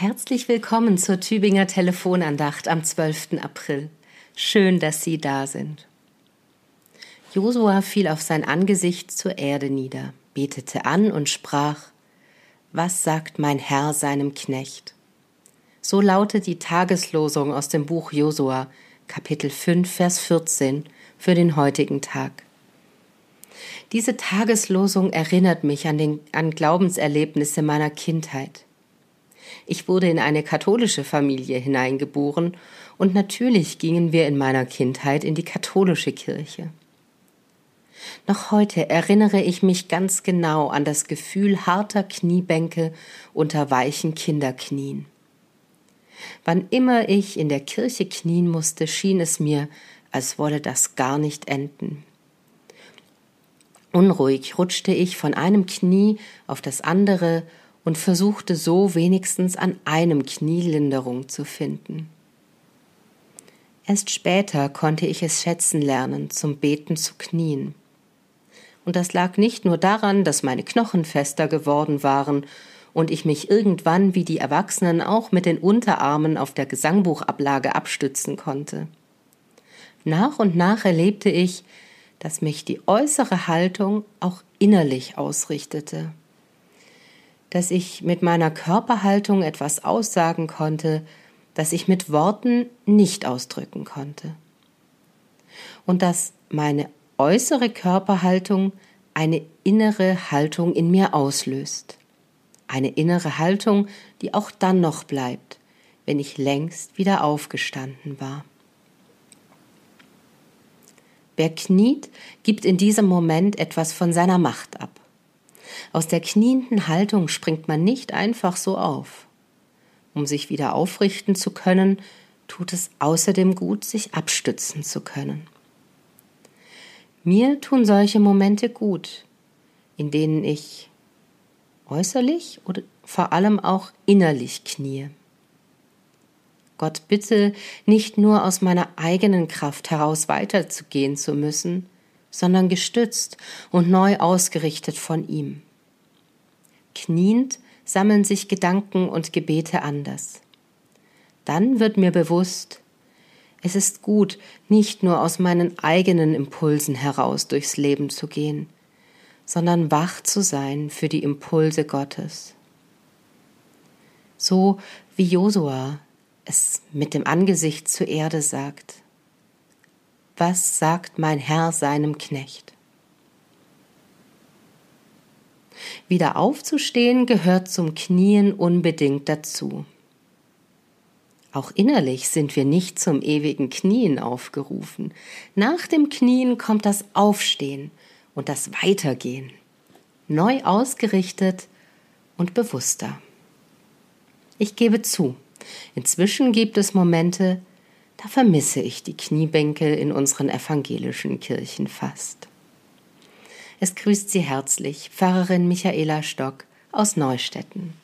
Herzlich willkommen zur Tübinger Telefonandacht am 12. April. Schön, dass Sie da sind. Josua fiel auf sein Angesicht zur Erde nieder, betete an und sprach: Was sagt mein Herr seinem Knecht? So lautet die Tageslosung aus dem Buch Josua, Kapitel 5, Vers 14, für den heutigen Tag. Diese Tageslosung erinnert mich an Glaubenserlebnisse meiner Kindheit. Ich wurde in eine katholische Familie hineingeboren und natürlich gingen wir in meiner Kindheit in die katholische Kirche. Noch heute erinnere ich mich ganz genau an das Gefühl harter Kniebänke unter weichen Kinderknien. Wann immer ich in der Kirche knien musste, schien es mir, als wolle das gar nicht enden. Unruhig rutschte ich von einem Knie auf das andere und versuchte so wenigstens an einem Knie Linderung zu finden. Erst später konnte ich es schätzen lernen, zum Beten zu knien. Und das lag nicht nur daran, dass meine Knochen fester geworden waren und ich mich irgendwann wie die Erwachsenen auch mit den Unterarmen auf der Gesangbuchablage abstützen konnte. Nach und nach erlebte ich, dass mich die äußere Haltung auch innerlich ausrichtete, dass ich mit meiner Körperhaltung etwas aussagen konnte, das ich mit Worten nicht ausdrücken konnte. Und dass meine äußere Körperhaltung eine innere Haltung in mir auslöst. Eine innere Haltung, die auch dann noch bleibt, wenn ich längst wieder aufgestanden war. Wer kniet, gibt in diesem Moment etwas von seiner Macht ab. Aus der knienden Haltung springt man nicht einfach so auf. Um sich wieder aufrichten zu können, tut es außerdem gut, sich abstützen zu können. Mir tun solche Momente gut, in denen ich äußerlich oder vor allem auch innerlich kniee. Gott bitte, nicht nur aus meiner eigenen Kraft heraus weiterzugehen zu müssen, sondern gestützt und neu ausgerichtet von ihm. Kniend sammeln sich Gedanken und Gebete anders. Dann wird mir bewusst, es ist gut, nicht nur aus meinen eigenen Impulsen heraus durchs Leben zu gehen, sondern wach zu sein für die Impulse Gottes. So wie Josua es mit dem Angesicht zur Erde sagt: Was sagt mein Herr seinem Knecht? Wieder aufzustehen gehört zum Knien unbedingt dazu. Auch innerlich sind wir nicht zum ewigen Knien aufgerufen. Nach dem Knien kommt das Aufstehen und das Weitergehen, neu ausgerichtet und bewusster. Ich gebe zu, inzwischen gibt es Momente, da vermisse ich die Kniebänke in unseren evangelischen Kirchen fast. Es grüßt Sie herzlich Pfarrerin Michaela Stock aus Neustetten.